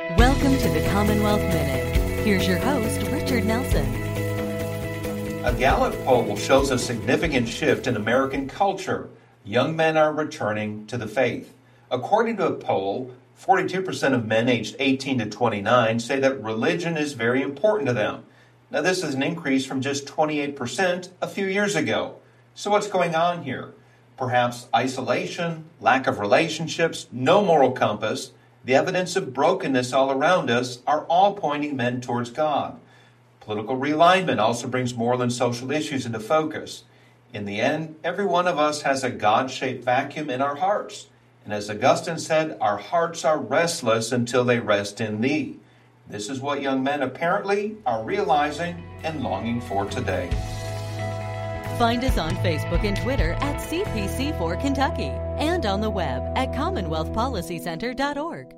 Welcome to the Commonwealth Minute. Here's your host, Richard Nelson. A Gallup poll shows a significant shift in American culture. Young men are returning to the faith. According to a poll, 42% of men aged 18 to 29 say that religion is very important to them. Now, this is an increase from just 28% a few years ago. So what's going on here? Perhaps isolation, lack of relationships, no moral compass, the evidence of brokenness all around us are all pointing men towards God. Political realignment also brings moral and social issues into focus. In the end, every one of us has a God-shaped vacuum in our hearts. And as Augustine said, our hearts are restless until they rest in Thee. This is what young men apparently are realizing and longing for today. Find us on Facebook and Twitter at CPC4 Kentucky and on the web at CommonwealthPolicyCenter.org.